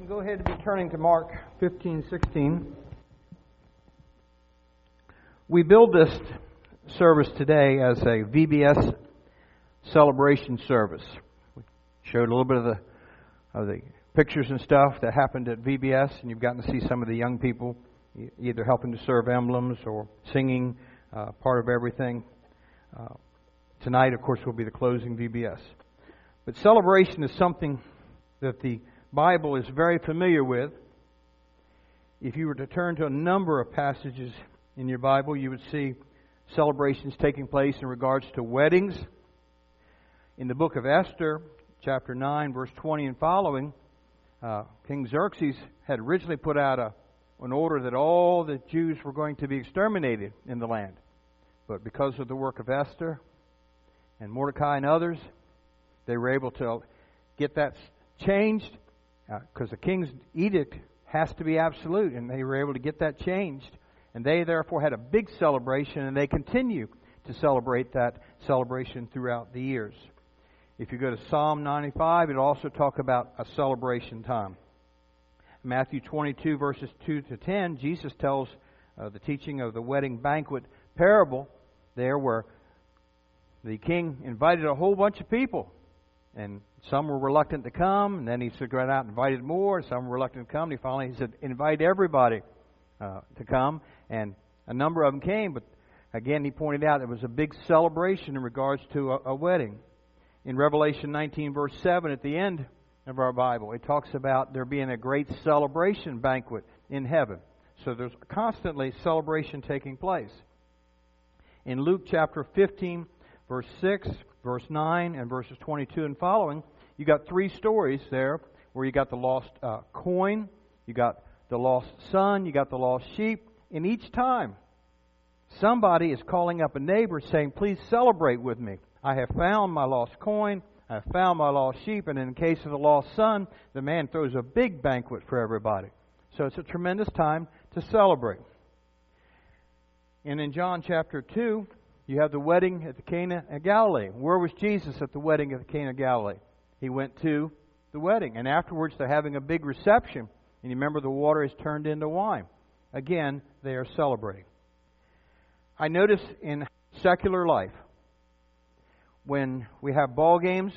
can go ahead and be turning to Mark 15:16. We build this service today as a VBS celebration service. We showed a little bit of the pictures and stuff that happened at VBS, and you've gotten to see some of the young people either helping to serve emblems or singing part of everything. Tonight, of course, will be the closing VBS. But celebration is something that the Bible is very familiar with. If you were to turn to a number of passages in your Bible, you would see celebrations taking place in regards to weddings. In the book of Esther, chapter 9, verse 20 and following, King Xerxes had originally put out an order that all the Jews were going to be exterminated in the land. But because of the work of Esther and Mordecai and others, they were able to get that changed, because the king's edict has to be absolute, and they were able to get that changed. And they therefore had a big celebration, and they continue to celebrate that celebration throughout the years. If you go to Psalm 95, it'll also talk about a celebration time. Matthew 22, verses 2 to 10, Jesus tells the teaching of the wedding banquet parable there, where the king invited a whole bunch of people, and some were reluctant to come, and then he went out and invited more, and some were reluctant to come, and he said, invite everybody to come, and a number of them came, but again, he pointed out it was a big celebration in regards to a wedding. In Revelation 19, verse 7, at the end of our Bible, it talks about there being a great celebration banquet in heaven. So there's constantly celebration taking place. In Luke chapter 15, verse 6, verse 9, and verses 22 and following, you got three stories there where you got the lost coin, you got the lost son, you got the lost sheep. And each time, somebody is calling up a neighbor saying, please celebrate with me. I have found my lost coin, I have found my lost sheep, and in the case of the lost son, the man throws a big banquet for everybody. So it's a tremendous time to celebrate. And in John chapter 2, you have the wedding at the Cana of Galilee. Where was Jesus at the wedding at the Cana of Galilee? He went to the wedding. And afterwards, they're having a big reception. And you remember the water is turned into wine. Again, they are celebrating. I notice in secular life, when we have ball games,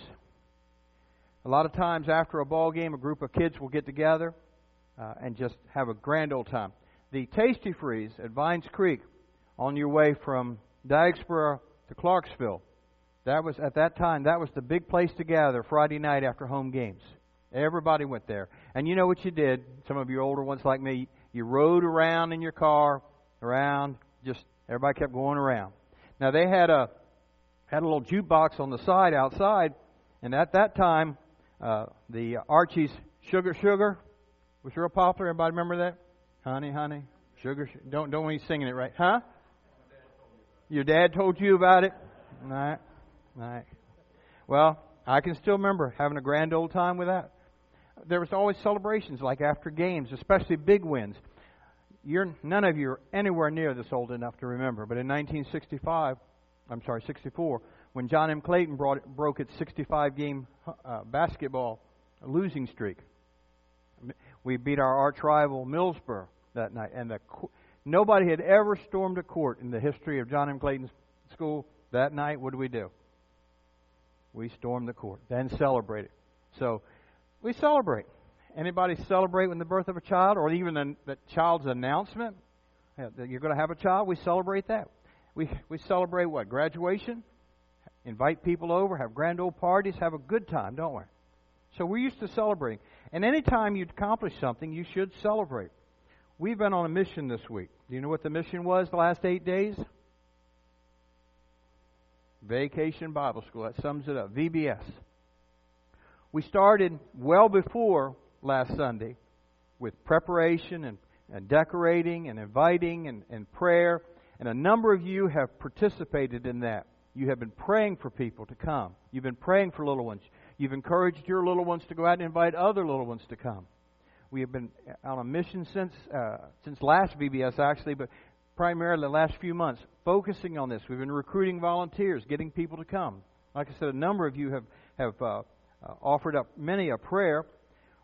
a lot of times after a ball game, a group of kids will get together and just have a grand old time. The Tasty Freeze at Vines Creek, on your way from Diagsboro to Clarksville, that was at that time, that was the big place to gather Friday night after home games. Everybody went there. And you know what you did, some of you older ones like me, you rode around in your car, just everybody kept going around. Now they had a little jukebox on the side outside, and at that time, the Archie's Sugar was real popular. Everybody remember that? Honey, sugar. Don't want you singing it right, huh? Your dad told you about it? All right. Well, I can still remember having a grand old time with that. There was always celebrations, like after games, especially big wins. None of you are anywhere near this old enough to remember, but in 64, when John M. Clayton broke its 65-game basketball losing streak, we beat our arch rival Millsboro that night, and nobody had ever stormed a court in the history of John M. Clayton's school. That night, what do? We stormed the court, then celebrated. So we celebrate. Anybody celebrate when the birth of a child, or even the child's announcement that you're going to have a child? We celebrate that. We celebrate what? Graduation? Invite people over, have grand old parties, have a good time, don't we? So we're used to celebrating. And anytime you accomplish something, you should celebrate. We've been on a mission this week. Do you know what the mission was the last 8 days? Vacation Bible School. That sums it up. VBS. We started well before last Sunday with preparation and decorating and inviting and prayer. And a number of you have participated in that. You have been praying for people to come. You've been praying for little ones. You've encouraged your little ones to go out and invite other little ones to come. We have been on a mission since last VBS, actually, but primarily the last few months, focusing on this. We've been recruiting volunteers, getting people to come. Like I said, a number of you have offered up many a prayer.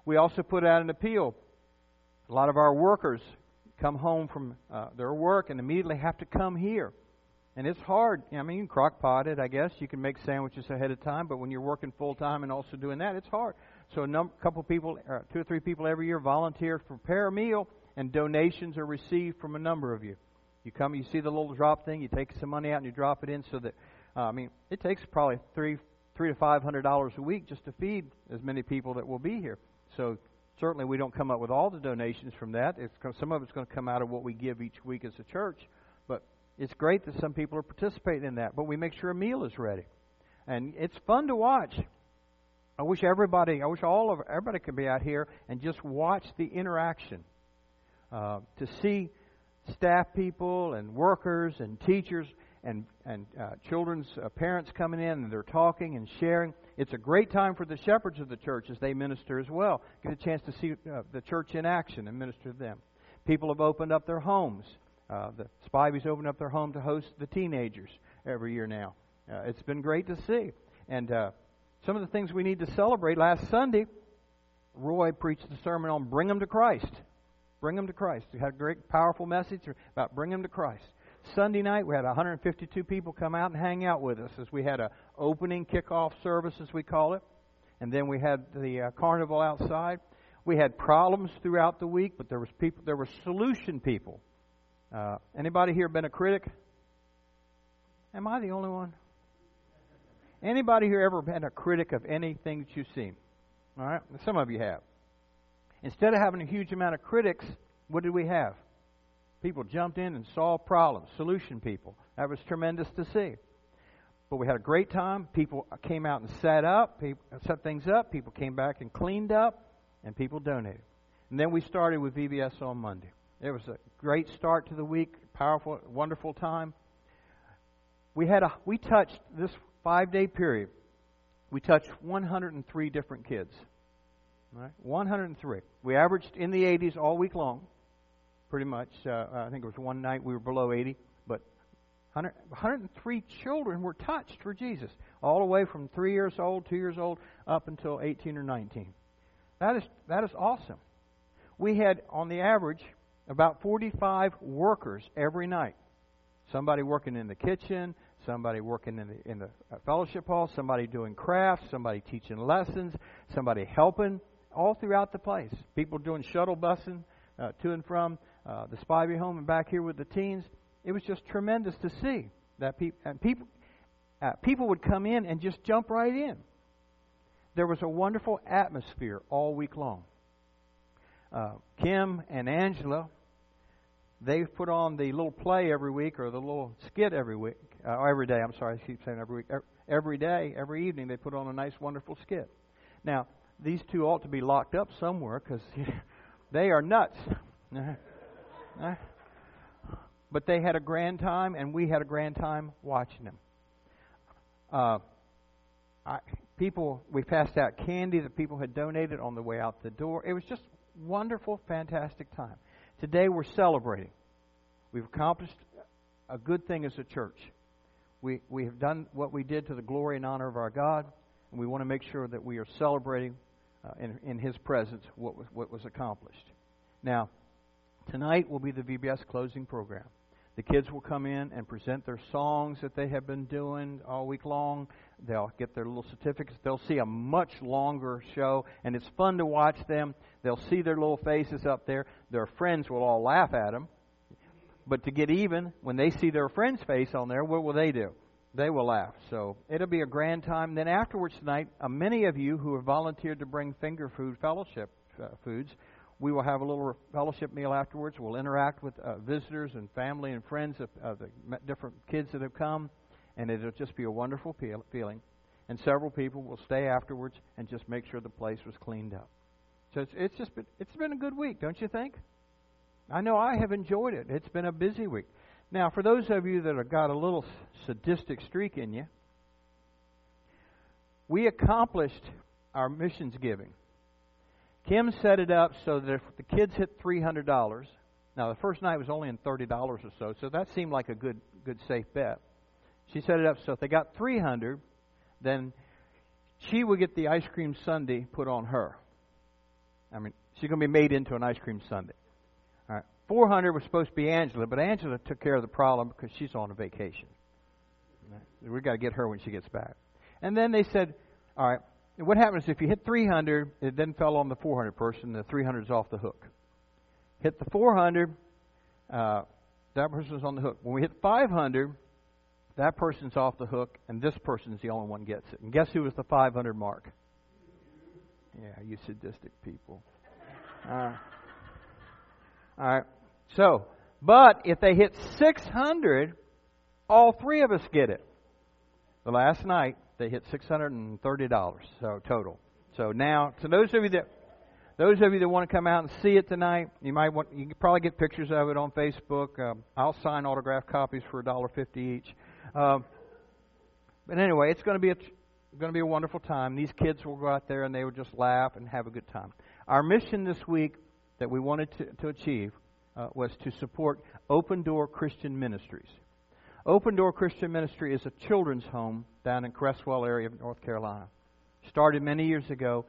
We also put out an appeal. A lot of our workers come home from their work and immediately have to come here. And it's hard. I mean, you can crock-pot it, I guess. You can make sandwiches ahead of time, but when you're working full-time and also doing that, it's hard. So couple people, 2 or 3 people every year volunteer to prepare a meal, and donations are received from a number of you. You come, you see the little drop thing, you take some money out and you drop it in so that, it takes probably $300 to $500 a week just to feed as many people that will be here. So certainly we don't come up with all the donations from that. Some of it's going to come out of what we give each week as a church. But it's great that some people are participating in that. But we make sure a meal is ready. And it's fun to watch. I wish everybody could be out here and just watch the interaction. To see staff people and workers and teachers and children's parents coming in, and they're talking and sharing. It's a great time for the shepherds of the church as they minister as well. Get a chance to see the church in action and minister to them. People have opened up their homes. The Spivey's opened up their home to host the teenagers every year now. It's been great to see. And some of the things we need to celebrate. Last Sunday, Roy preached the sermon on Bring Them to Christ. Bring them to Christ. He had a great, powerful message about bring them to Christ. Sunday night, we had 152 people come out and hang out with us as we had a opening kickoff service, as we call it. And then we had the carnival outside. We had problems throughout the week, but there were solution people. Anybody here been a critic? Am I the only one? Anybody here ever been a critic of anything that you've seen? All right, some of you have. Instead of having a huge amount of critics, what did we have? People jumped in and solved problems, solution people. That was tremendous to see. But we had a great time. People came out and set things up. People came back and cleaned up, and people donated. And then we started with VBS on Monday. It was a great start to the week, powerful, wonderful time. We touched this 5-day period. We touched 103 different kids. Right? 103. We averaged in the 80s all week long, pretty much. I think it was one night we were below 80, but 103 children were touched for Jesus, all the way from 3 years old, 2 years old, up until 18 or 19. That is awesome. We had, on the average, about 45 workers every night. Somebody working in the kitchen, somebody working in the fellowship hall, somebody doing crafts, somebody teaching lessons, somebody helping, all throughout the place. People doing shuttle busing to and from the Spivey home and back here with the teens. It was just tremendous to see that people would come in and just jump right in. There was a wonderful atmosphere all week long. Kim and Angela, they put on the little play every week, or the little skit every week, every day. I'm sorry, I keep saying every week. Every day, every evening, they put on a nice, wonderful skit. Now, these two ought to be locked up somewhere because they are nuts. But they had a grand time, and we had a grand time watching them. We passed out candy that people had donated on the way out the door. It was just wonderful, fantastic time. Today we're celebrating. We've accomplished a good thing as a church. We have done what we did to the glory and honor of our God, and we want to make sure that we are celebrating in His presence what was accomplished. Now, tonight will be the VBS closing program. The kids will come in and present their songs that they have been doing all week long. They'll get their little certificates. They'll see a much longer show, and it's fun to watch them. They'll see their little faces up there. Their friends will all laugh at them. But to get even, when they see their friend's face on there, what will they do? They will laugh. So it'll be a grand time. Then afterwards tonight, many of you who have volunteered to bring finger food fellowship foods, we will have a little fellowship meal afterwards. We'll interact with visitors and family and friends of the different kids that have come, and it'll just be a wonderful feeling. And several people will stay afterwards and just make sure the place was cleaned up. So it's been a good week, don't you think? I know I have enjoyed it. It's been a busy week. Now, for those of you that have got a little sadistic streak in you, we accomplished our missions giving. Kim set it up so that if the kids hit $300, now the first night was only in $30 or so that seemed like a good safe bet. She set it up so if they got $300, then she would get the ice cream sundae put on her. I mean, she's going to be made into an ice cream sundae. All right. 400 was supposed to be Angela, but Angela took care of the problem because she's on a vacation. We've got to get her when she gets back. And then they said, all right, what happens if you hit 300, it then fell on the 400 person, the 300 is off the hook. Hit the 400, that person's on the hook. When we hit 500, that person's off the hook, and this person's the only one who gets it. And guess who was the 500 mark? Yeah, you sadistic people. All right. So, but if they hit 600, all three of us get it. The last night, they hit $630, so total. So now, to those of you that want to come out and see it tonight, you can probably get pictures of it on Facebook. I'll sign autographed copies for $1.50 each. But anyway, it's going to be a wonderful time. These kids will go out there and they will just laugh and have a good time. Our mission this week that we wanted to achieve was to support Open Door Christian Ministries. Open Door Christian Ministry is a children's home down in Cresswell area of North Carolina. Started many years ago.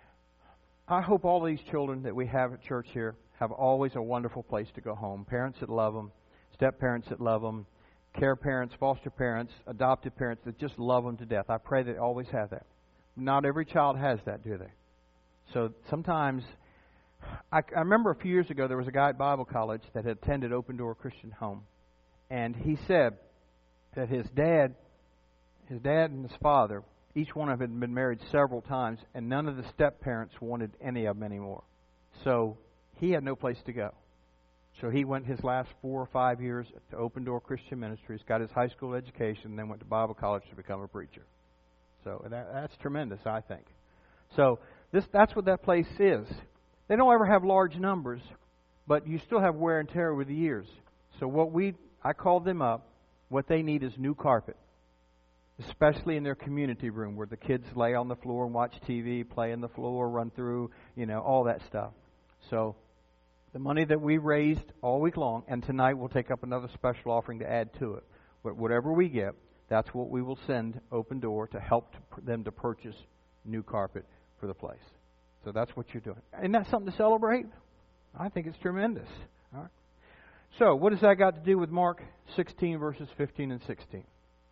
I hope all these children that we have at church here have always a wonderful place to go home. Parents that love them, step-parents that love them, care parents, foster parents, adopted parents that just love them to death. I pray they always have that. Not every child has that, do they? So sometimes, I remember a few years ago there was a guy at Bible college that had attended Open Door Christian Home. And he said that his dad and his father, each one of them had been married several times, and none of the step-parents wanted any of them anymore. So he had no place to go. So he went his last 4 or 5 years to Open Door Christian Ministries, got his high school education, and then went to Bible college to become a preacher. So that's tremendous, I think. So that's what that place is. They don't ever have large numbers, but you still have wear and tear with the years. So I called them up. What they need is new carpet, especially in their community room where the kids lay on the floor and watch TV, play on the floor, run through, all that stuff. So the money that we raised all week long, and tonight we'll take up another special offering to add to it. But whatever we get, that's what we will send Open Door to help them to purchase new carpet for the place. So that's what you're doing. Isn't that something to celebrate? I think it's tremendous. All right. So, what has that got to do with Mark 16, verses 15 and 16?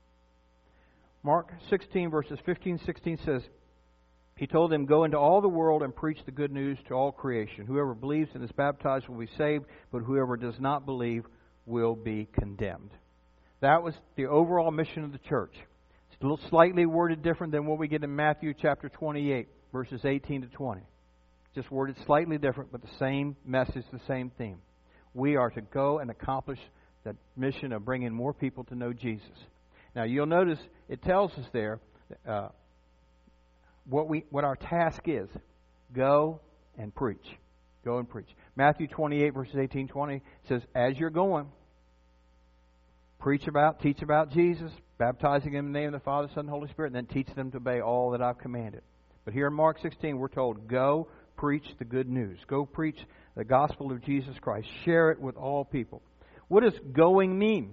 Mark 16, verses 15 and 16 says, He told them, Go into all the world and preach the good news to all creation. Whoever believes and is baptized will be saved, but whoever does not believe will be condemned. That was the overall mission of the church. It's a little slightly worded different than what we get in Matthew chapter 28, verses 18 to 20. Just worded slightly different, but the same message, the same theme. We are to go and accomplish that mission of bringing more people to know Jesus. Now, you'll notice it tells us there what our task is. Go and preach. Go and preach. Matthew 28, verses 18-20 says, as you're going, teach about Jesus, baptizing Him in the name of the Father, Son, and Holy Spirit, and then teach them to obey all that I've commanded. But here in Mark 16, we're told, go preach the good news. Go preach the gospel of Jesus Christ. Share it with all people. What does going mean?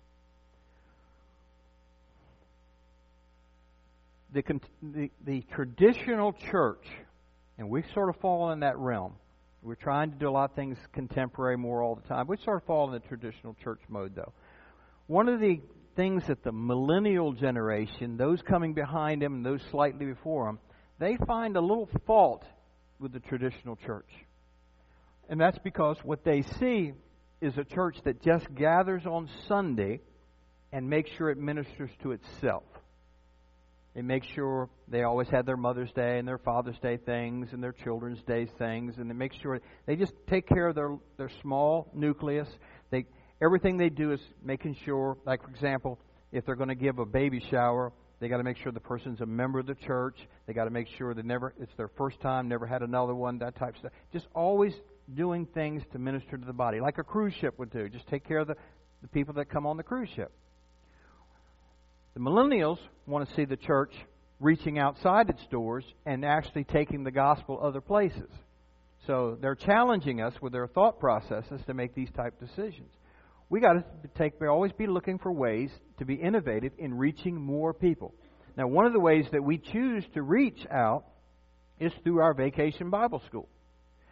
The traditional church, and we sort of fall in that realm. We're trying to do a lot of things contemporary more all the time. We sort of fall in the traditional church mode, though. One of the things that the millennial generation, those coming behind them and those slightly before them, they find a little fault with the traditional church. And that's because what they see is a church that just gathers on Sunday and makes sure it ministers to itself. They make sure they always have their Mother's Day and their Father's Day things and their Children's Day things, and they make sure they just take care of their small nucleus. Everything they do is making sure, like for example, if they're going to give a baby shower, they got to make sure the person's a member of the church. They got to make sure it's their first time, never had another one, that type of stuff. Just always doing things to minister to the body, like a cruise ship would do. Just take care of the people that come on the cruise ship. The millennials want to see the church reaching outside its doors and actually taking the gospel other places. So they're challenging us with their thought processes to make these type decisions. We always be looking for ways to be innovative in reaching more people. Now, one of the ways that we choose to reach out is through our Vacation Bible School.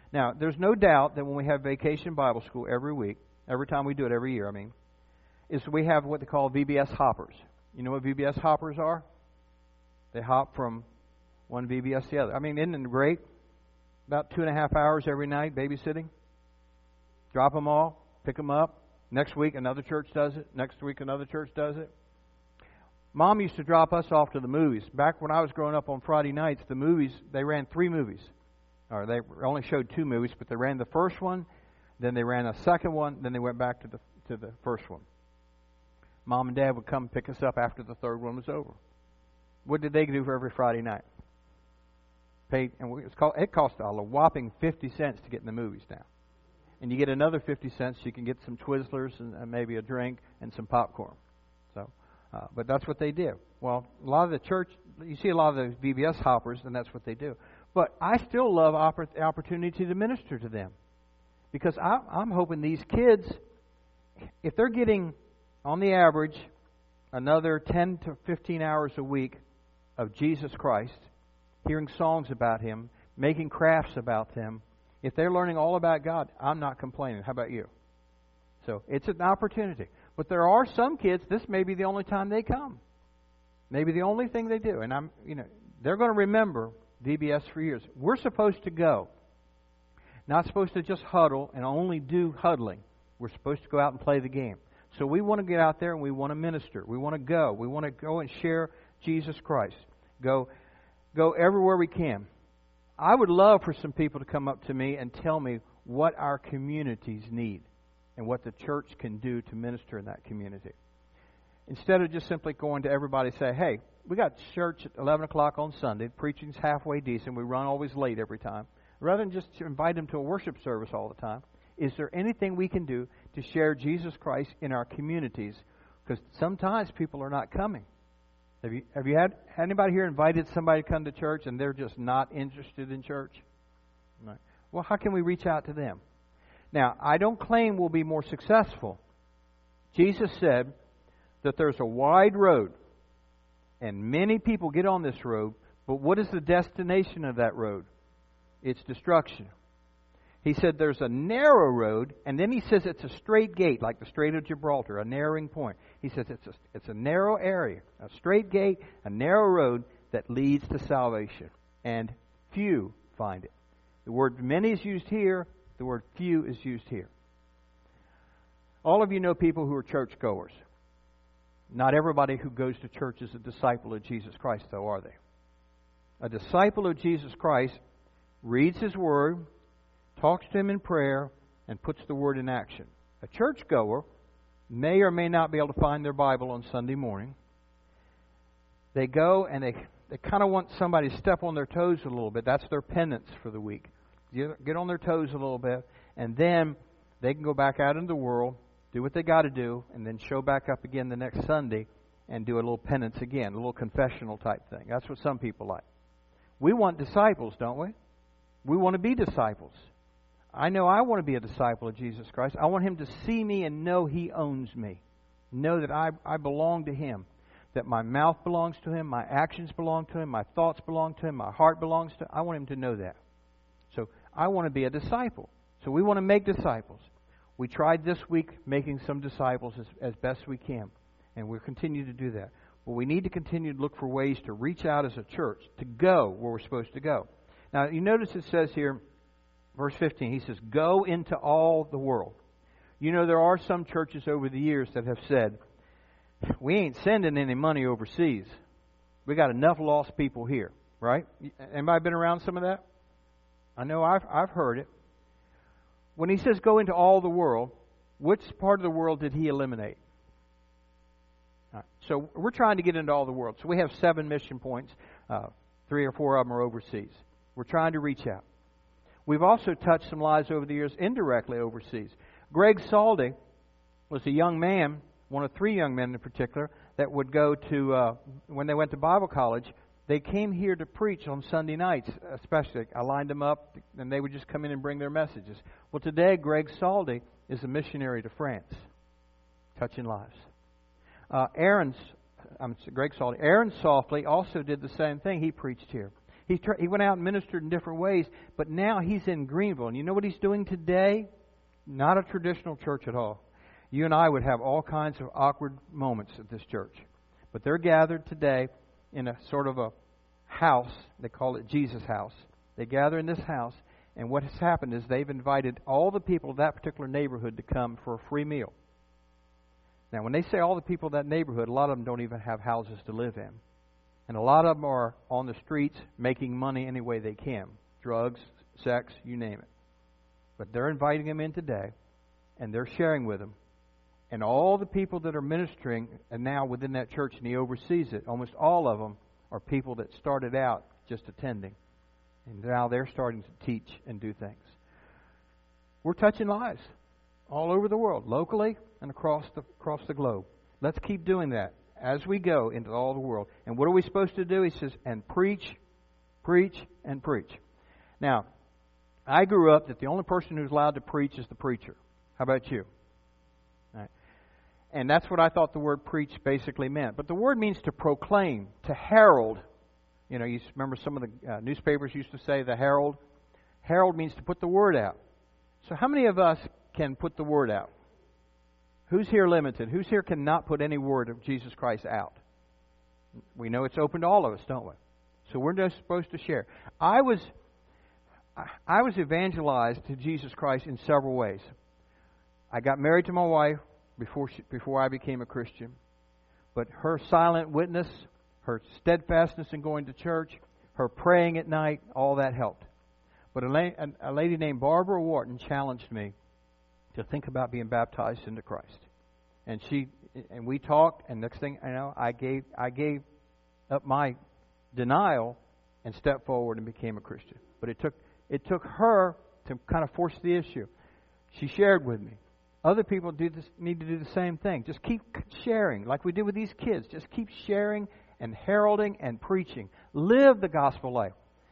Now, there's no doubt that when we have Vacation Bible School every week, every time we do it every year, is we have what they call VBS hoppers. You know what VBS hoppers are? They hop from one VBS to the other. Isn't it great? About 2.5 hours every night babysitting. Drop them all, pick them up. Next week another church does it. Next week another church does it. Mom used to drop us off to the movies. Back when I was growing up on Friday nights, the movies, they ran 3 movies. Or they only showed 2 movies, but they ran the first one, then they ran a second one, then they went back to the first one. Mom and Dad would come pick us up after the third one was over. What did they do for every Friday night? It cost a whopping 50 cents to get in the movies now. And you get another 50 cents, you can get some Twizzlers and maybe a drink and some popcorn. But that's what they did. Well, a lot of the church, you see a lot of the VBS hoppers, and that's what they do. But I still love the opportunity to minister to them. Because I'm hoping these kids, if they're getting, on the average, another 10 to 15 hours a week of Jesus Christ, hearing songs about Him, making crafts about Him, if they're learning all about God, I'm not complaining. How about you? So it's an opportunity. But there are some kids, this may be the only time they come. Maybe the only thing they do. And they're going to remember VBS for years. We're supposed to go. Not supposed to just huddle and only do huddling. We're supposed to go out and play the game. So we want to get out there and we want to minister. We want to go. We want to go and share Jesus Christ. Go everywhere we can. I would love for some people to come up to me and tell me what our communities need and what the church can do to minister in that community. Instead of just simply going to everybody and say, hey, we got church at 11 o'clock on Sunday. Preaching's halfway decent. We run always late every time. Rather than just invite them to a worship service all the time, is there anything we can do to share Jesus Christ in our communities? Because sometimes people are not coming. Have you had anybody here invited somebody to come to church and they're just not interested in church? Right. Well, how can we reach out to them? Now, I don't claim we'll be more successful. Jesus said that there's a wide road and many people get on this road, but what is the destination of that road? It's destruction. He said there's a narrow road, and then he says it's a straight gate, like the Strait of Gibraltar, a narrowing point. He says it's a narrow area, a straight gate, a narrow road that leads to salvation, and few find it. The word many is used here, the word few is used here. All of you know people who are churchgoers. Not everybody who goes to church is a disciple of Jesus Christ, though, are they? A disciple of Jesus Christ reads His Word, talks to Him in prayer, and puts the Word in action. A churchgoer may or may not be able to find their Bible on Sunday morning. They go and they kind of want somebody to step on their toes a little bit. That's their penance for the week. Get on their toes a little bit, and then they can go back out into the world, do what they got to do, and then show back up again the next Sunday and do a little penance again, a little confessional type thing. That's what some people like. We want disciples, don't we? We want to be disciples. I know I want to be a disciple of Jesus Christ. I want Him to see me and know He owns me. Know that I belong to Him. That my mouth belongs to Him, my actions belong to Him, my thoughts belong to Him, my heart belongs to Him. I want Him to know that. So I want to be a disciple. So we want to make disciples. We tried this week making some disciples as best we can. And we'll continue to do that. But we need to continue to look for ways to reach out as a church, to go where we're supposed to go. Now, you notice it says here, verse 15, he says, go into all the world. You know, there are some churches over the years that have said, we ain't sending any money overseas. We got enough lost people here, right? Anybody been around some of that? I know I've heard it. When he says go into all the world, which part of the world did he eliminate? Right. So we're trying to get into all the world. So we have 7 mission points. 3 or 4 of them are overseas. We're trying to reach out. We've also touched some lives over the years indirectly overseas. Greg Saldi was a young man, one of 3 young men in particular, that would go to, when they went to Bible college, they came here to preach on Sunday nights, especially. I lined them up, and they would just come in and bring their messages. Well, today, Greg Saldi is a missionary to France, touching lives. Aaron Softly also did the same thing. He preached here. He went out and ministered in different ways, but now he's in Greenville. And you know what he's doing today? Not a traditional church at all. You and I would have all kinds of awkward moments at this church. But they're gathered today in a sort of a house. They call it Jesus House. They gather in this house, and what has happened is they've invited all the people of that particular neighborhood to come for a free meal. Now, when they say all the people of that neighborhood, a lot of them don't even have houses to live in. And a lot of them are on the streets making money any way they can. Drugs, sex, you name it. But they're inviting them in today, and they're sharing with them. And all the people that are ministering and now within that church, and he oversees it, almost all of them are people that started out just attending. And now they're starting to teach and do things. We're touching lives all over the world, locally and across the globe. Let's keep doing that as we go into all the world. And what are we supposed to do? He says, and preach, and preach. Now, I grew up that the only person who's allowed to preach is the preacher. How about you? All right. And that's what I thought the word preach basically meant. But the word means to proclaim, to herald. You know, you remember some of the newspapers used to say the herald. Herald means to put the word out. So how many of us can put the word out? Who's here limited? Who's here cannot put any word of Jesus Christ out? We know it's open to all of us, don't we? So we're just supposed to share. I was evangelized to Jesus Christ in several ways. I got married to my wife before I became a Christian. But her silent witness, her steadfastness in going to church, her praying at night, all that helped. But a lady named Barbara Wharton challenged me to think about being baptized into Christ. And we talked, and next thing I know, I gave up my denial and stepped forward and became a Christian. But it took her to kind of force the issue. She shared with me. Other people need to do the same thing. Just keep sharing, like we did with these kids. Just keep sharing and heralding and preaching. Live the gospel life.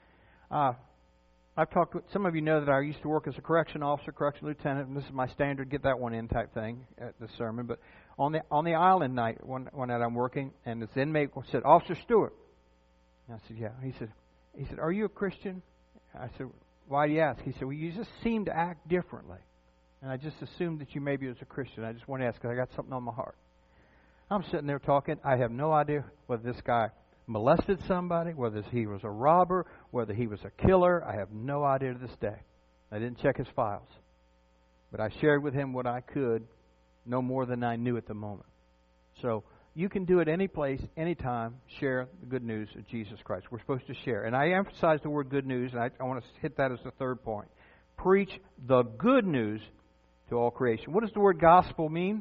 I've talked with some of you know that I used to work as a correction officer, correction lieutenant, and this is my standard get that one in type thing at the sermon. But on the island night, one night I'm working, and this inmate said, "Officer Stewart." And I said, "Yeah." He said, "Are you a Christian?" I said, "Why do you ask?" He said, "Well, you just seem to act differently, and I just assumed that you maybe was a Christian. I just want to ask because I got something on my heart." I'm sitting there talking. I have no idea whether this guy molested somebody, whether he was a robber, whether he was a killer. I have no idea to this day. I didn't check his files. But I shared with him what I could, no more than I knew at the moment. So you can do it any place, anytime, share the good news of Jesus Christ. We're supposed to share. And I emphasize the word good news, and I want to hit that as the third point. Preach the good news to all creation. What does the word gospel mean?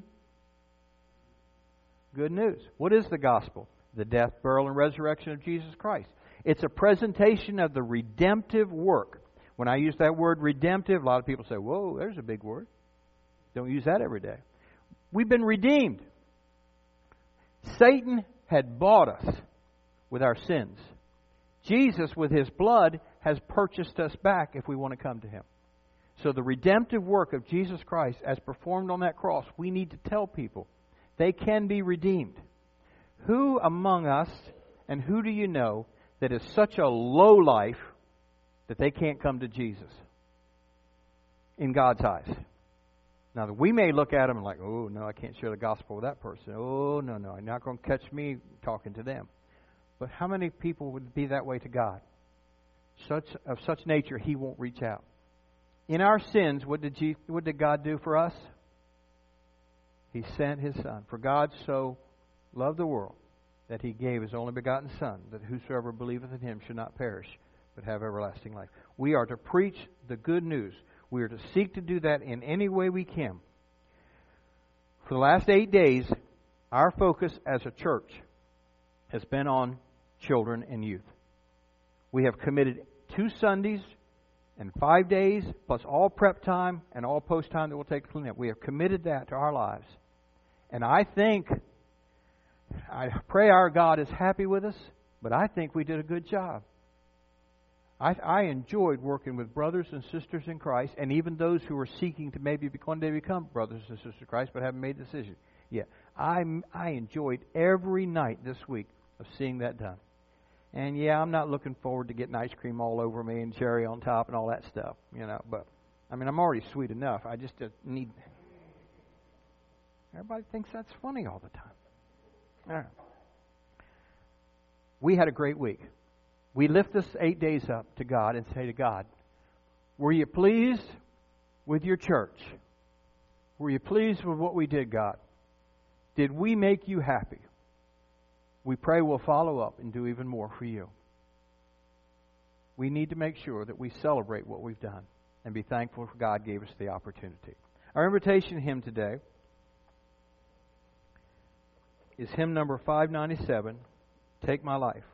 Good news. What is the gospel? The death, burial, and resurrection of Jesus Christ. It's a presentation of the redemptive work. When I use that word redemptive, a lot of people say, "Whoa, there's a big word." Don't use that every day. We've been redeemed. Satan had bought us with our sins. Jesus, with His blood, has purchased us back if we want to come to Him. So the redemptive work of Jesus Christ as performed on that cross, we need to tell people they can be redeemed. Who among us, and who do you know, that is such a low life that they can't come to Jesus in God's eyes? Now, we may look at them and like, "Oh, no, I can't share the gospel with that person. Oh, no, you're not going to catch me talking to them." But how many people would be that way to God? Of such nature, He won't reach out. In our sins, what did God do for us? He sent His Son. For God so loved the world that He gave His only begotten Son, that whosoever believeth in Him should not perish, but have everlasting life. We are to preach the good news. We are to seek to do that in any way we can. For the last 8 days, our focus as a church has been on children and youth. We have committed 2 Sundays and 5 days, plus all prep time and all post time that we'll take to clean up. We have committed that to our lives. And I pray our God is happy with us, but I think we did a good job. I enjoyed working with brothers and sisters in Christ, and even those who are seeking to maybe one day become brothers and sisters in Christ, but haven't made the decision yet. I enjoyed every night this week of seeing that done. And yeah, I'm not looking forward to getting ice cream all over me and cherry on top and all that stuff, But, I mean, I'm already sweet enough. I just need... Everybody thinks that's funny all the time. All right. We had a great week. We lift this 8 days up to God and say to God, were you pleased with your church? Were you pleased with what we did, God? Did we make you happy? We pray we'll follow up and do even more for you. We need to make sure that we celebrate what we've done and be thankful for God gave us the opportunity. Our invitation hymn today is hymn number 597, Take My Life.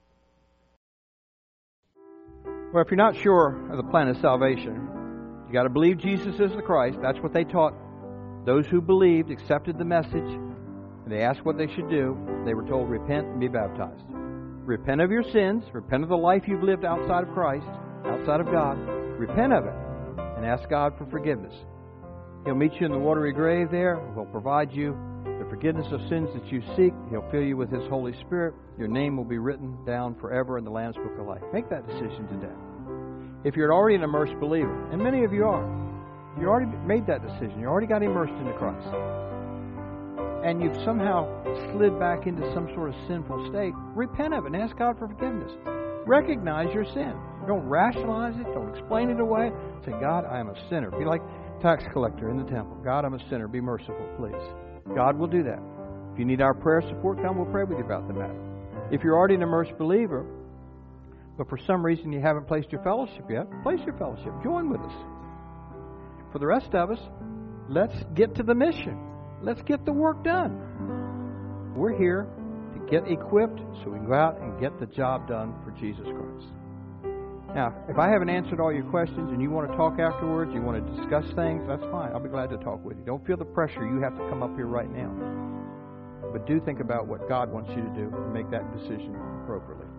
Well, if you're not sure of the plan of salvation, you got to believe Jesus is the Christ. That's what they taught. Those who believed accepted the message, and they asked what they should do. They were told, repent and be baptized. Repent of your sins. Repent of the life you've lived outside of Christ, outside of God. Repent of it, and ask God for forgiveness. He'll meet you in the watery grave there. He'll provide you the forgiveness of sins that you seek. He'll fill you with His Holy Spirit. Your name will be written down forever in the Lamb's Book of Life. Make that decision today. If you're already an immersed believer, and many of you are, you already made that decision. You already got immersed into Christ. And you've somehow slid back into some sort of sinful state, repent of it and ask God for forgiveness. Recognize your sin. Don't rationalize it. Don't explain it away. Say, God, I am a sinner. Be like tax collector in the temple. God, I'm a sinner. Be merciful, please. God will do that. If you need our prayer support, come. We'll pray with you about the matter. If you're already an immersed believer, but for some reason you haven't placed your fellowship yet, place your fellowship. Join with us. For the rest of us, let's get to the mission. Let's get the work done. We're here to get equipped so we can go out and get the job done for Jesus Christ. Now, if I haven't answered all your questions and you want to talk afterwards, you want to discuss things, that's fine. I'll be glad to talk with you. Don't feel the pressure you have to come up here right now. But do think about what God wants you to do and make that decision appropriately.